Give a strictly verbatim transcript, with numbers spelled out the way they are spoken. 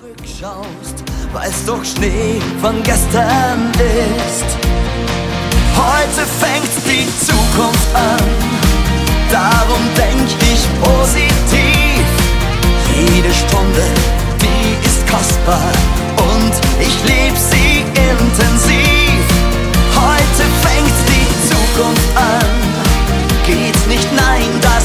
zurückschaust, weil's doch Schnee von gestern ist. Heute fängt die Zukunft an, darum denk ich positiv. Jede Stunde, die ist kostbar und ich lieb sie intensiv. Heute fängt die Zukunft an, geht's nicht, nein, da